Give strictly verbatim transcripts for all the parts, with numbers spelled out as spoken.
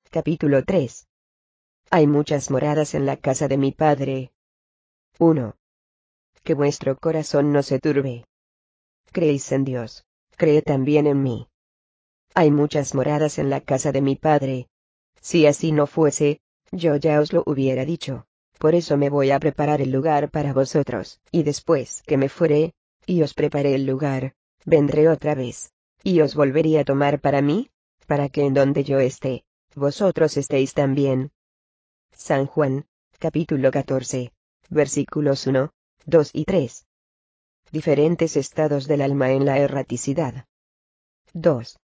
Capítulo tres. Hay muchas moradas en la casa de mi Padre. uno. Que vuestro corazón no se turbe. Creéis en Dios, creed también en mí. Hay muchas moradas en la casa de mi Padre. Si así no fuese, yo ya os lo hubiera dicho. Por eso me voy a preparar el lugar para vosotros, y después que me fuere, y os preparé el lugar, vendré otra vez, y os volveré a tomar para mí, para que en donde yo esté, vosotros estéis también. San Juan, capítulo catorce, versículos uno, dos y tres. Diferentes estados del alma en la erraticidad. dos.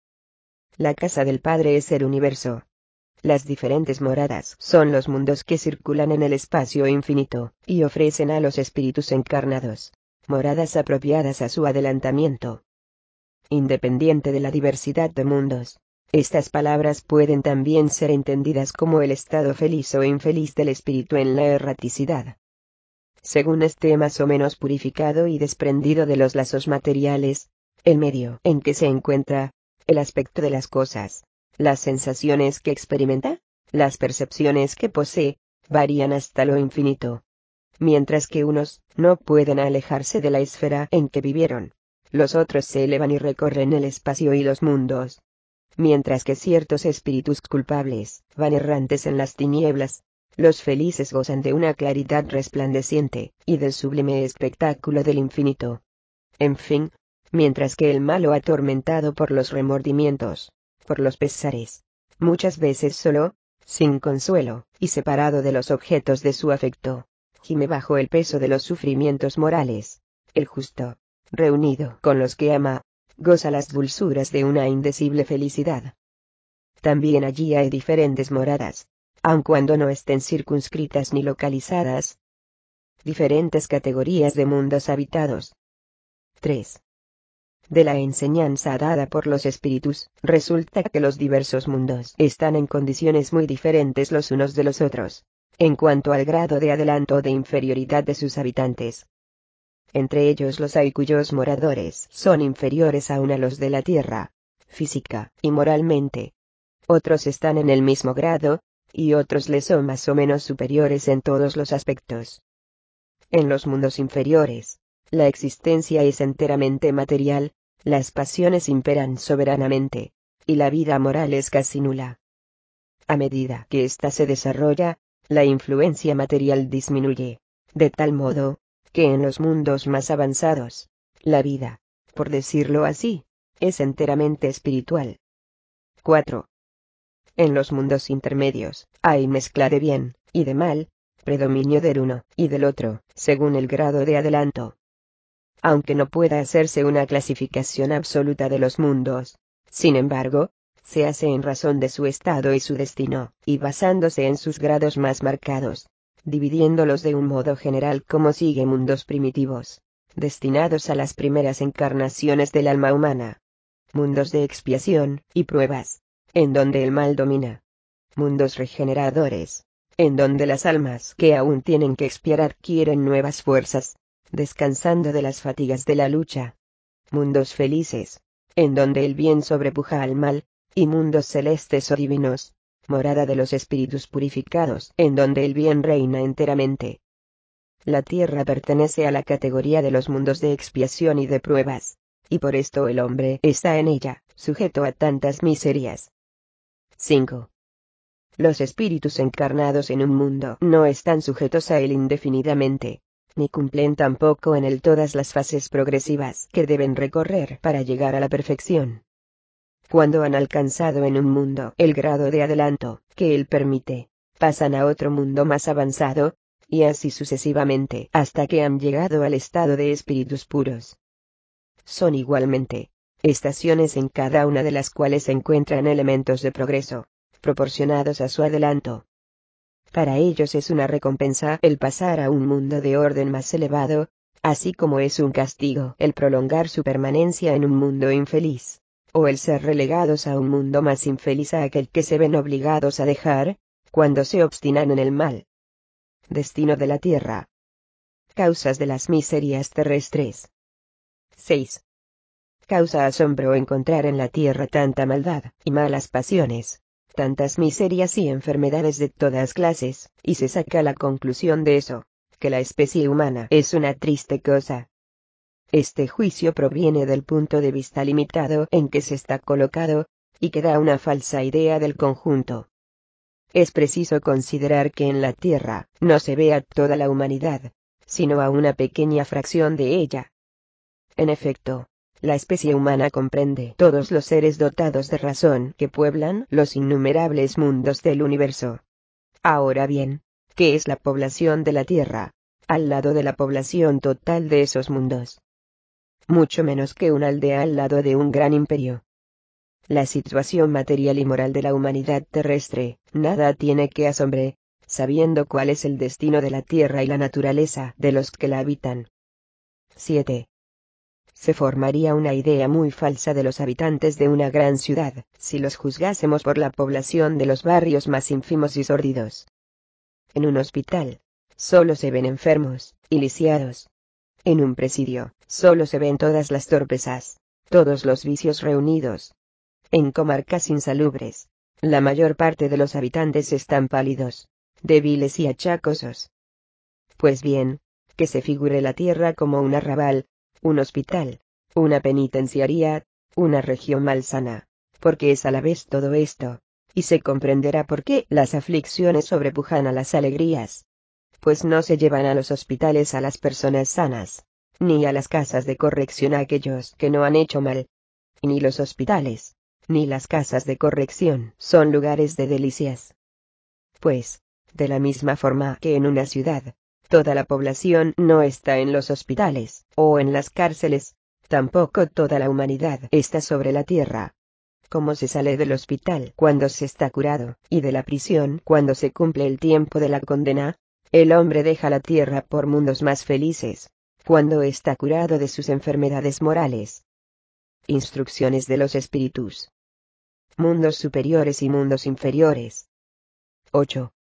La casa del Padre es el universo. Las diferentes moradas son los mundos que circulan en el espacio infinito, y ofrecen a los espíritus encarnados moradas apropiadas a su adelantamiento. Independiente de la diversidad de mundos, estas palabras pueden también ser entendidas como el estado feliz o infeliz del espíritu en la erraticidad. Según esté más o menos purificado y desprendido de los lazos materiales, el medio en que se encuentra, el aspecto de las cosas, las sensaciones que experimenta, las percepciones que posee, varían hasta lo infinito. Mientras que unos no pueden alejarse de la esfera en que vivieron, los otros se elevan y recorren el espacio y los mundos. Mientras que ciertos espíritus culpables van errantes en las tinieblas, los felices gozan de una claridad resplandeciente, y del sublime espectáculo del infinito. En fin, mientras que el malo atormentado por los remordimientos, por los pesares, muchas veces solo, sin consuelo, y separado de los objetos de su afecto, gime bajo el peso de los sufrimientos morales, el justo, reunido con los que ama, goza las dulzuras de una indecible felicidad. También allí hay diferentes moradas, aun cuando no estén circunscritas ni localizadas. Diferentes categorías de mundos habitados. tres. De la enseñanza dada por los espíritus, resulta que los diversos mundos están en condiciones muy diferentes los unos de los otros, en cuanto al grado de adelanto o de inferioridad de sus habitantes. Entre ellos los hay cuyos moradores son inferiores aún a los de la tierra, física y moralmente. Otros están en el mismo grado, y otros les son más o menos superiores en todos los aspectos. En los mundos inferiores, la existencia es enteramente material, las pasiones imperan soberanamente, y la vida moral es casi nula. A medida que ésta se desarrolla, la influencia material disminuye, de tal modo, que en los mundos más avanzados, la vida, por decirlo así, es enteramente espiritual. cuatro. En los mundos intermedios, hay mezcla de bien y de mal, predominio del uno y del otro, según el grado de adelanto. Aunque no pueda hacerse una clasificación absoluta de los mundos, sin embargo, se hace en razón de su estado y su destino, y basándose en sus grados más marcados, dividiéndolos de un modo general como sigue: mundos primitivos, destinados a las primeras encarnaciones del alma humana. Mundos de expiación y pruebas, en donde el mal domina. Mundos regeneradores, en donde las almas que aún tienen que expiar adquieren nuevas fuerzas, descansando de las fatigas de la lucha. Mundos felices, en donde el bien sobrepuja al mal, y mundos celestes o divinos, morada de los espíritus purificados, en donde el bien reina enteramente. La tierra pertenece a la categoría de los mundos de expiación y de pruebas, y por esto el hombre está en ella, sujeto a tantas miserias. cinco. Los espíritus encarnados en un mundo no están sujetos a él indefinidamente, ni cumplen tampoco en él todas las fases progresivas que deben recorrer para llegar a la perfección. Cuando han alcanzado en un mundo el grado de adelanto que él permite, pasan a otro mundo más avanzado, y así sucesivamente hasta que han llegado al estado de espíritus puros. Son igualmente estaciones en cada una de las cuales se encuentran elementos de progreso, proporcionados a su adelanto. Para ellos es una recompensa el pasar a un mundo de orden más elevado, así como es un castigo el prolongar su permanencia en un mundo infeliz, o el ser relegados a un mundo más infeliz a aquel que se ven obligados a dejar, cuando se obstinan en el mal. Destino de la tierra. Causas de las miserias terrestres. seis. Causa asombro encontrar en la tierra tanta maldad y malas pasiones, tantas miserias y enfermedades de todas clases, y se saca la conclusión de eso, que la especie humana es una triste cosa. Este juicio proviene del punto de vista limitado en que se está colocado, y que da una falsa idea del conjunto. Es preciso considerar que en la Tierra no se ve a toda la humanidad, sino a una pequeña fracción de ella. En efecto, la especie humana comprende todos los seres dotados de razón que pueblan los innumerables mundos del universo. Ahora bien, ¿qué es la población de la Tierra, al lado de la población total de esos mundos? Mucho menos que una aldea al lado de un gran imperio. La situación material y moral de la humanidad terrestre, nada tiene que asombre, sabiendo cuál es el destino de la Tierra y la naturaleza de los que la habitan. siete. Se formaría una idea muy falsa de los habitantes de una gran ciudad, si los juzgásemos por la población de los barrios más ínfimos y sórdidos. En un hospital, solo se ven enfermos y lisiados. En un presidio, solo se ven todas las torpezas, todos los vicios reunidos. En comarcas insalubres, la mayor parte de los habitantes están pálidos, débiles y achacosos. Pues bien, que se figure la Tierra como un arrabal, un hospital, una penitenciaría, una región malsana, porque es a la vez todo esto, y se comprenderá por qué las aflicciones sobrepujan a las alegrías. Pues no se llevan a los hospitales a las personas sanas, ni a las casas de corrección a aquellos que no han hecho mal. Ni los hospitales, ni las casas de corrección son lugares de delicias. Pues, de la misma forma que en una ciudad, toda la población no está en los hospitales, o en las cárceles, tampoco toda la humanidad está sobre la tierra. Como se sale del hospital cuando se está curado, y de la prisión cuando se cumple el tiempo de la condena, el hombre deja la tierra por mundos más felices, cuando está curado de sus enfermedades morales. Instrucciones de los espíritus. Mundos superiores y mundos inferiores. ocho.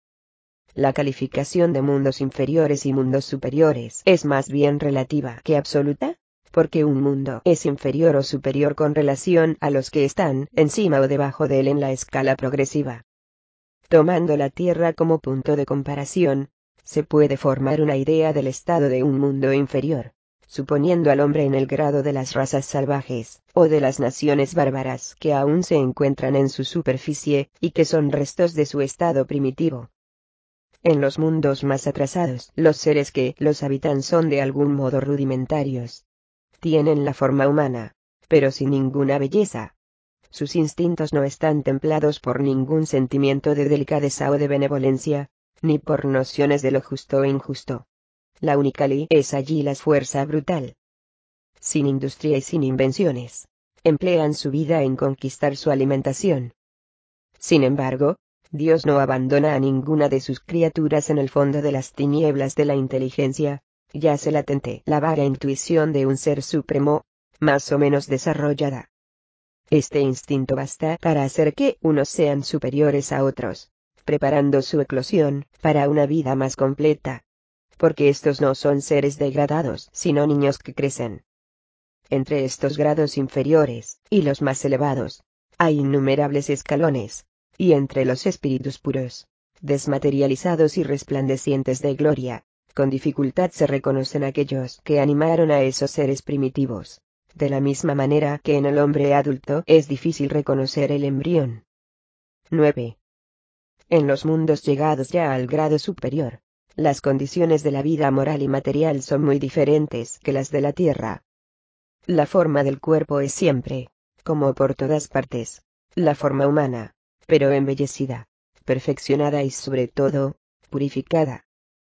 La calificación de mundos inferiores y mundos superiores es más bien relativa que absoluta, porque un mundo es inferior o superior con relación a los que están encima o debajo de él en la escala progresiva. Tomando la Tierra como punto de comparación, se puede formar una idea del estado de un mundo inferior, suponiendo al hombre en el grado de las razas salvajes, o de las naciones bárbaras que aún se encuentran en su superficie, y que son restos de su estado primitivo. En los mundos más atrasados, los seres que los habitan son de algún modo rudimentarios. Tienen la forma humana, pero sin ninguna belleza. Sus instintos no están templados por ningún sentimiento de delicadeza o de benevolencia, ni por nociones de lo justo o injusto. La única ley es allí la fuerza brutal. Sin industria y sin invenciones, emplean su vida en conquistar su alimentación. Sin embargo, Dios no abandona a ninguna de sus criaturas en el fondo de las tinieblas de la inteligencia, yace latente la vaga intuición de un ser supremo, más o menos desarrollada. Este instinto basta para hacer que unos sean superiores a otros, preparando su eclosión para una vida más completa. Porque estos no son seres degradados, sino niños que crecen. Entre estos grados inferiores, y los más elevados, hay innumerables escalones, y entre los espíritus puros, desmaterializados y resplandecientes de gloria, con dificultad se reconocen aquellos que animaron a esos seres primitivos, de la misma manera que en el hombre adulto es difícil reconocer el embrión. nueve. En los mundos llegados ya al grado superior, las condiciones de la vida moral y material son muy diferentes que las de la tierra. La forma del cuerpo es siempre, como por todas partes, la forma humana, pero embellecida, perfeccionada y sobre todo, purificada.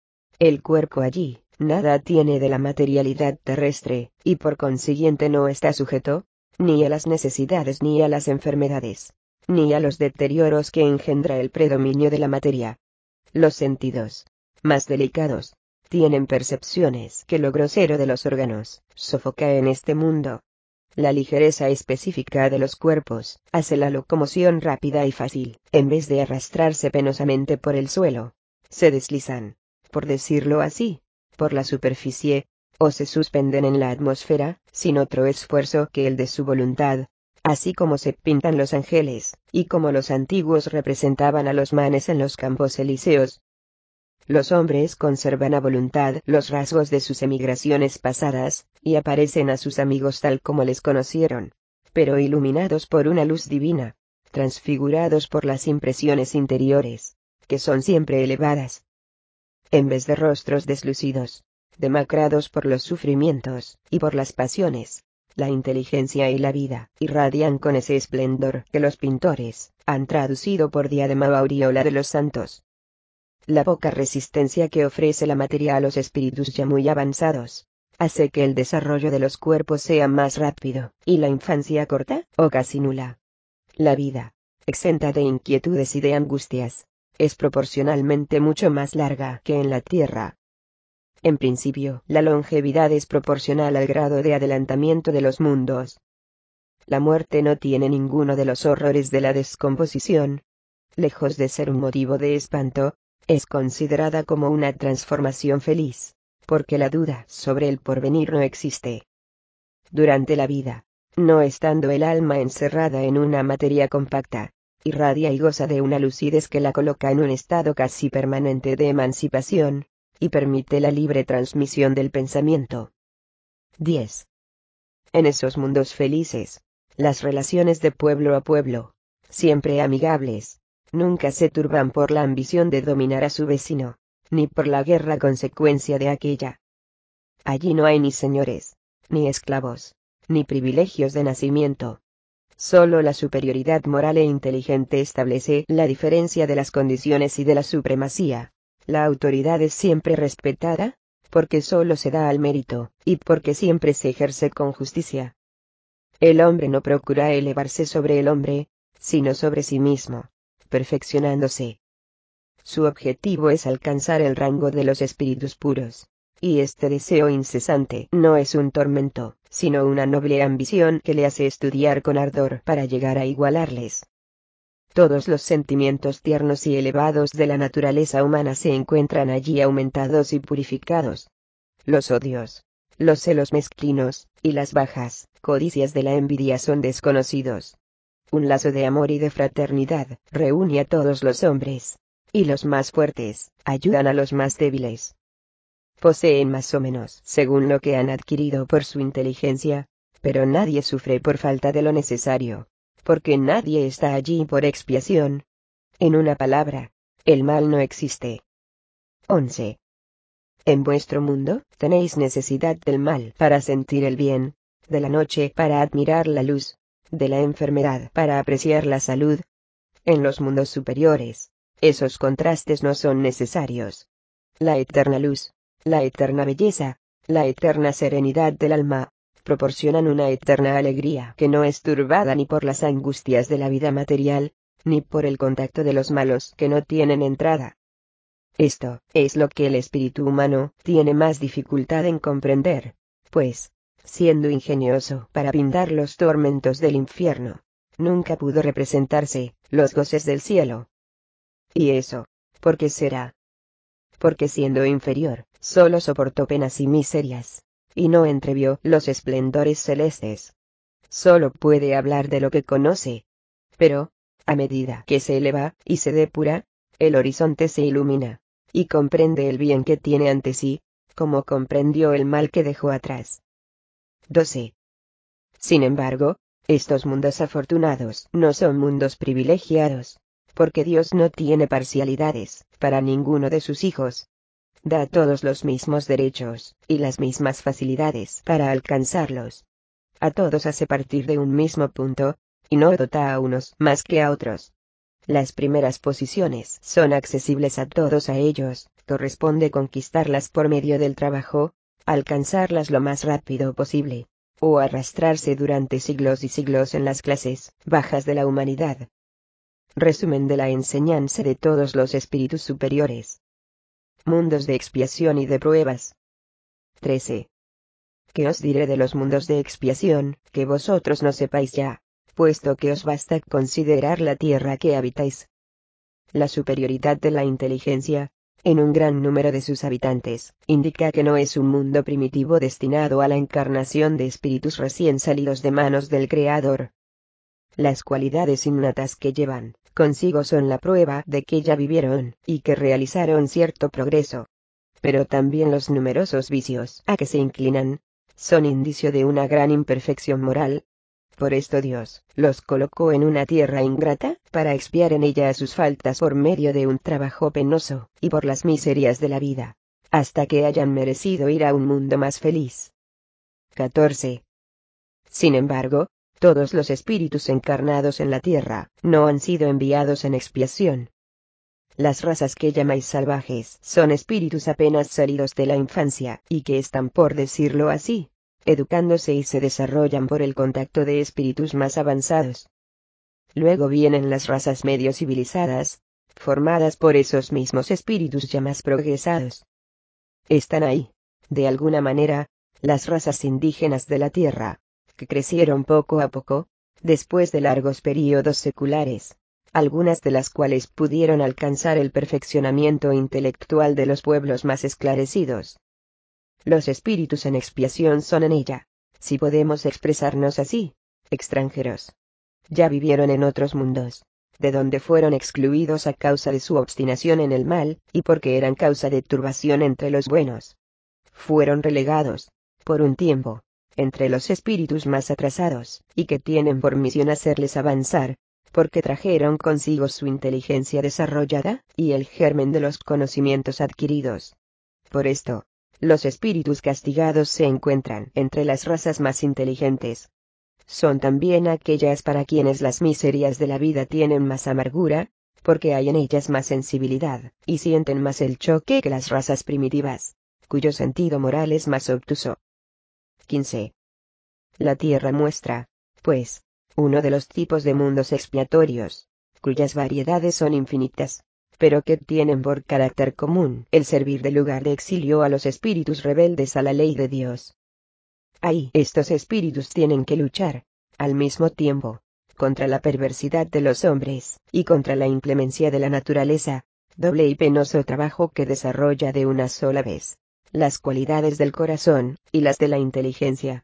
El cuerpo allí, nada tiene de la materialidad terrestre, y por consiguiente no está sujeto, ni a las necesidades ni a las enfermedades, ni a los deterioros que engendra el predominio de la materia. Los sentidos, más delicados, tienen percepciones que lo grosero de los órganos sofoca en este mundo. La ligereza específica de los cuerpos hace la locomoción rápida y fácil, en vez de arrastrarse penosamente por el suelo. Se deslizan, por decirlo así, por la superficie, o se suspenden en la atmósfera, sin otro esfuerzo que el de su voluntad, así como se pintan los ángeles, y como los antiguos representaban a los manes en los campos elíseos. Los hombres conservan a voluntad los rasgos de sus emigraciones pasadas, y aparecen a sus amigos tal como les conocieron, pero iluminados por una luz divina, transfigurados por las impresiones interiores, que son siempre elevadas. En vez de rostros deslucidos, demacrados por los sufrimientos, y por las pasiones, la inteligencia y la vida irradian con ese esplendor que los pintores han traducido por diadema o aureola de los santos. La poca resistencia que ofrece la materia a los espíritus ya muy avanzados, hace que el desarrollo de los cuerpos sea más rápido, y la infancia corta, o casi nula. La vida, exenta de inquietudes y de angustias, es proporcionalmente mucho más larga que en la tierra. En principio, la longevidad es proporcional al grado de adelantamiento de los mundos. La muerte no tiene ninguno de los horrores de la descomposición. Lejos de ser un motivo de espanto, es considerada como una transformación feliz, porque la duda sobre el porvenir no existe. Durante la vida, no estando el alma encerrada en una materia compacta, irradia y goza de una lucidez que la coloca en un estado casi permanente de emancipación, y permite la libre transmisión del pensamiento. diez. En esos mundos felices, las relaciones de pueblo a pueblo, siempre amigables, nunca se turban por la ambición de dominar a su vecino, ni por la guerra consecuencia de aquella. Allí no hay ni señores, ni esclavos, ni privilegios de nacimiento. Solo la superioridad moral e inteligente establece la diferencia de las condiciones y de la supremacía. La autoridad es siempre respetada, porque solo se da al mérito, y porque siempre se ejerce con justicia. El hombre no procura elevarse sobre el hombre, sino sobre sí mismo, perfeccionándose. Su objetivo es alcanzar el rango de los espíritus puros, y este deseo incesante no es un tormento, sino una noble ambición que le hace estudiar con ardor para llegar a igualarles. Todos los sentimientos tiernos y elevados de la naturaleza humana se encuentran allí aumentados y purificados. Los odios, los celos mezquinos, y las bajas codicias de la envidia son desconocidos. Un lazo de amor y de fraternidad reúne a todos los hombres, y los más fuertes ayudan a los más débiles. Poseen más o menos según lo que han adquirido por su inteligencia, pero nadie sufre por falta de lo necesario, porque nadie está allí por expiación. En una palabra, el mal no existe. once. En vuestro mundo, tenéis necesidad del mal para sentir el bien, de la noche para admirar la luz, de la enfermedad para apreciar la salud. En los mundos superiores, esos contrastes no son necesarios. La eterna luz, la eterna belleza, la eterna serenidad del alma, proporcionan una eterna alegría que no es turbada ni por las angustias de la vida material, ni por el contacto de los malos que no tienen entrada. Esto es lo que el espíritu humano tiene más dificultad en comprender, pues, siendo ingenioso para pintar los tormentos del infierno, nunca pudo representarse los goces del cielo. ¿Y eso, por qué será? Porque siendo inferior, solo soportó penas y miserias, y no entrevió los esplendores celestes. Solo puede hablar de lo que conoce. Pero, a medida que se eleva y se depura, el horizonte se ilumina, y comprende el bien que tiene ante sí, como comprendió el mal que dejó atrás. doce. Sin embargo, estos mundos afortunados no son mundos privilegiados, porque Dios no tiene parcialidades para ninguno de sus hijos. Da a todos los mismos derechos y las mismas facilidades para alcanzarlos. A todos hace partir de un mismo punto, y no dota a unos más que a otros. Las primeras posiciones son accesibles a todos a ellos, corresponde conquistarlas por medio del trabajo, alcanzarlas lo más rápido posible, o arrastrarse durante siglos y siglos en las clases bajas de la humanidad. Resumen de la enseñanza de todos los espíritus superiores. Mundos de expiación y de pruebas. trece. ¿Qué os diré de los mundos de expiación, que vosotros no sepáis ya, puesto que os basta considerar la tierra que habitáis? La superioridad de la inteligencia, en un gran número de sus habitantes, indica que no es un mundo primitivo destinado a la encarnación de espíritus recién salidos de manos del Creador. Las cualidades innatas que llevan consigo son la prueba de que ya vivieron y que realizaron cierto progreso. Pero también los numerosos vicios a que se inclinan son indicio de una gran imperfección moral. Por esto Dios los colocó en una tierra ingrata, para expiar en ella sus faltas por medio de un trabajo penoso, y por las miserias de la vida, hasta que hayan merecido ir a un mundo más feliz. catorce. Sin embargo, todos los espíritus encarnados en la tierra no han sido enviados en expiación. Las razas que llamáis salvajes son espíritus apenas salidos de la infancia, y que están, por decirlo así, educándose y se desarrollan por el contacto de espíritus más avanzados. Luego vienen las razas medio civilizadas, formadas por esos mismos espíritus ya más progresados. Están ahí, de alguna manera, las razas indígenas de la tierra, que crecieron poco a poco, después de largos períodos seculares, algunas de las cuales pudieron alcanzar el perfeccionamiento intelectual de los pueblos más esclarecidos. Los espíritus en expiación son en ella, si podemos expresarnos así, extranjeros. Ya vivieron en otros mundos, de donde fueron excluidos a causa de su obstinación en el mal, y porque eran causa de turbación entre los buenos. Fueron relegados, por un tiempo, entre los espíritus más atrasados, y que tienen por misión hacerles avanzar, porque trajeron consigo su inteligencia desarrollada, y el germen de los conocimientos adquiridos. Por esto, los espíritus castigados se encuentran entre las razas más inteligentes. Son también aquellas para quienes las miserias de la vida tienen más amargura, porque hay en ellas más sensibilidad, y sienten más el choque que las razas primitivas, cuyo sentido moral es más obtuso. quince. La tierra muestra, pues, uno de los tipos de mundos expiatorios, cuyas variedades son infinitas, pero que tienen por carácter común el servir de lugar de exilio a los espíritus rebeldes a la ley de Dios. Ahí estos espíritus tienen que luchar, al mismo tiempo, contra la perversidad de los hombres, y contra la inclemencia de la naturaleza, doble y penoso trabajo que desarrolla de una sola vez las cualidades del corazón, y las de la inteligencia.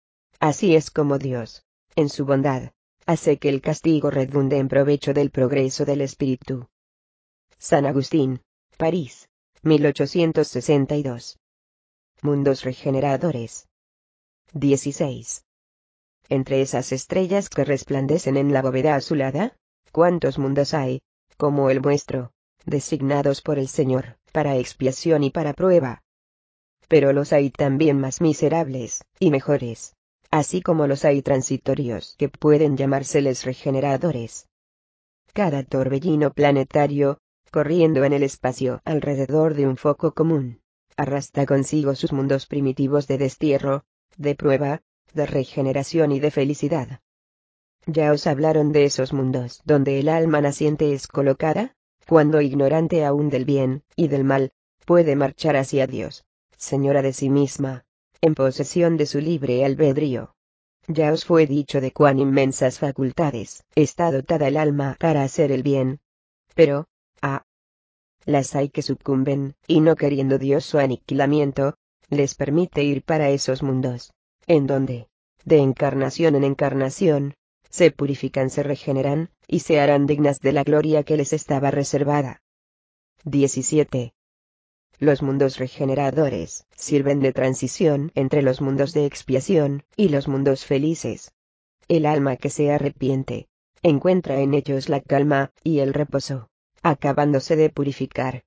Así es como Dios, en su bondad, hace que el castigo redunde en provecho del progreso del espíritu. San Agustín, París, mil ochocientos sesenta y dos. Mundos regeneradores. dieciséis. Entre esas estrellas que resplandecen en la bóveda azulada, ¿cuántos mundos hay, como el vuestro, designados por el Señor, para expiación y para prueba? Pero los hay también más miserables, y mejores, así como los hay transitorios que pueden llamárseles regeneradores. Cada torbellino planetario, corriendo en el espacio alrededor de un foco común, arrastra consigo sus mundos primitivos de destierro, de prueba, de regeneración y de felicidad. Ya os hablaron de esos mundos donde el alma naciente es colocada, cuando ignorante aún del bien y del mal, puede marchar hacia Dios, señora de sí misma, en posesión de su libre albedrío. Ya os fue dicho de cuán inmensas facultades está dotada el alma para hacer el bien. Pero, ah, las hay que sucumben, y no queriendo Dios su aniquilamiento, les permite ir para esos mundos, en donde, de encarnación en encarnación, se purifican, se regeneran, y se harán dignas de la gloria que les estaba reservada. diecisiete. Los mundos regeneradores sirven de transición entre los mundos de expiación y los mundos felices. El alma que se arrepiente, encuentra en ellos la calma y el reposo, acabándose de purificar.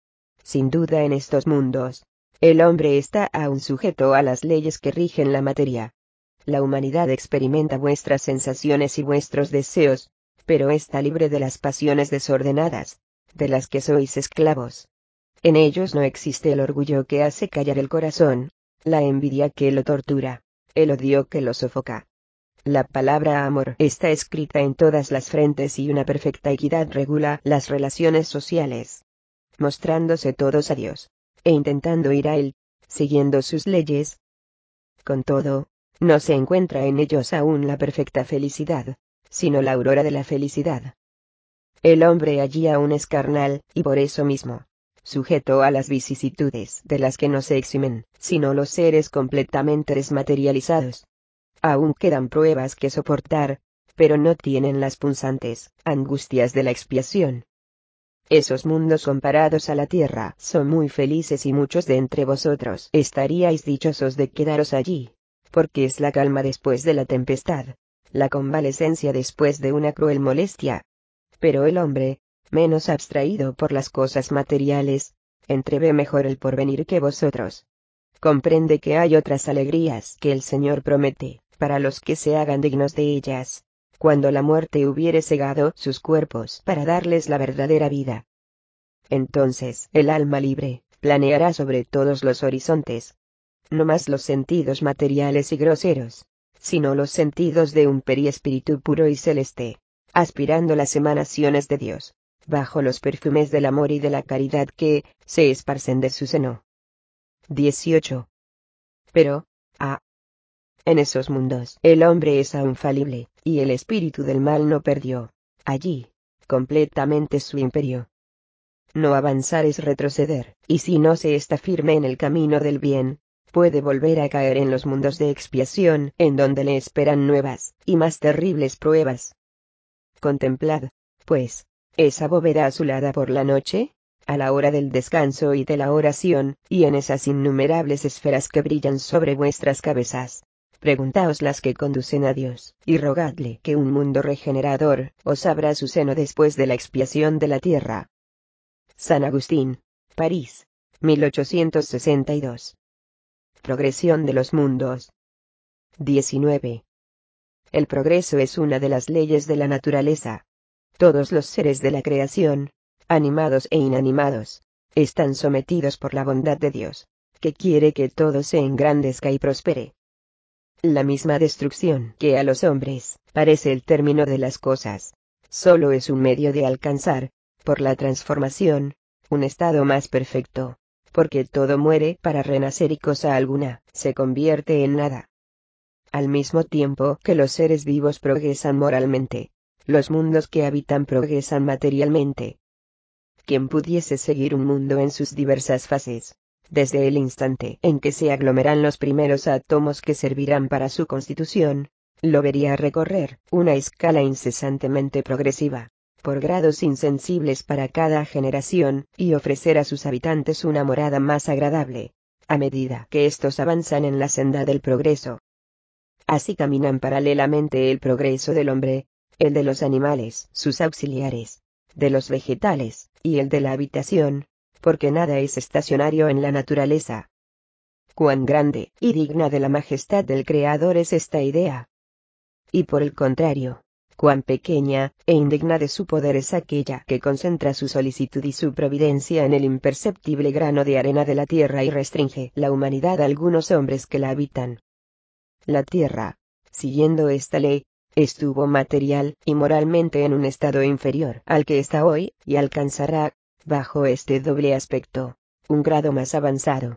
Sin duda en estos mundos, el hombre está aún sujeto a las leyes que rigen la materia. La humanidad experimenta vuestras sensaciones y vuestros deseos, pero está libre de las pasiones desordenadas, de las que sois esclavos. En ellos no existe el orgullo que hace callar el corazón, la envidia que lo tortura, el odio que lo sofoca. La palabra amor está escrita en todas las frentes y una perfecta equidad regula las relaciones sociales, mostrándose todos a Dios, e intentando ir a Él, siguiendo sus leyes. Con todo, no se encuentra en ellos aún la perfecta felicidad, sino la aurora de la felicidad. El hombre allí aún es carnal, y por eso mismo, sujeto a las vicisitudes de las que no se eximen, sino los seres completamente desmaterializados. Aún quedan pruebas que soportar, pero no tienen las punzantes angustias de la expiación. Esos mundos comparados a la tierra son muy felices y muchos de entre vosotros estaríais dichosos de quedaros allí, porque es la calma después de la tempestad, la convalecencia después de una cruel molestia. Pero el hombre, menos abstraído por las cosas materiales, entrevé mejor el porvenir que vosotros. Comprende que hay otras alegrías que el Señor promete, para los que se hagan dignos de ellas, cuando la muerte hubiere cegado sus cuerpos para darles la verdadera vida. Entonces el alma libre planeará sobre todos los horizontes, no más los sentidos materiales y groseros, sino los sentidos de un periespíritu puro y celeste, aspirando las emanaciones de Dios, bajo los perfumes del amor y de la caridad que se esparcen de su seno. dieciocho. Pero, ah, en esos mundos el hombre es aún falible, y el espíritu del mal no perdió, allí, completamente su imperio. No avanzar es retroceder, y si no se está firme en el camino del bien, puede volver a caer en los mundos de expiación, en donde le esperan nuevas y más terribles pruebas. Contemplad, pues, esa bóveda azulada por la noche, a la hora del descanso y de la oración, y en esas innumerables esferas que brillan sobre vuestras cabezas. Preguntaos las que conducen a Dios, y rogadle que un mundo regenerador os abra su seno después de la expiación de la tierra. San Agustín, París, mil ochocientos sesenta y dos. Progresión de los mundos. diecinueve. El progreso es una de las leyes de la naturaleza. Todos los seres de la creación, animados e inanimados, están sometidos por la bondad de Dios, que quiere que todo se engrandezca y prospere. La misma destrucción que a los hombres parece el término de las cosas, solo es un medio de alcanzar, por la transformación, un estado más perfecto, porque todo muere para renacer y cosa alguna se convierte en nada. Al mismo tiempo que los seres vivos progresan moralmente, los mundos que habitan progresan materialmente. Quien pudiese seguir un mundo en sus diversas fases, desde el instante en que se aglomeran los primeros átomos que servirán para su constitución, lo vería recorrer una escala incesantemente progresiva, por grados insensibles para cada generación, y ofrecer a sus habitantes una morada más agradable, a medida que estos avanzan en la senda del progreso. Así caminan paralelamente el progreso del hombre, el de los animales, sus auxiliares, de los vegetales, y el de la habitación, porque nada es estacionario en la naturaleza. Cuán grande y digna de la majestad del Creador es esta idea. Y por el contrario, cuán pequeña e indigna de su poder es aquella que concentra su solicitud y su providencia en el imperceptible grano de arena de la tierra y restringe la humanidad a algunos hombres que la habitan. La tierra, siguiendo esta ley, estuvo material y moralmente en un estado inferior al que está hoy, y alcanzará, bajo este doble aspecto, un grado más avanzado.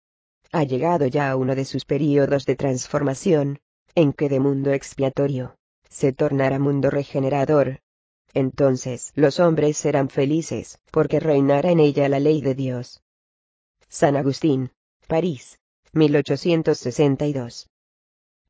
Ha llegado ya a uno de sus períodos de transformación, en que de mundo expiatorio se tornará mundo regenerador. Entonces los hombres serán felices, porque reinará en ella la ley de Dios. San Agustín, París, mil ochocientos sesenta y dos.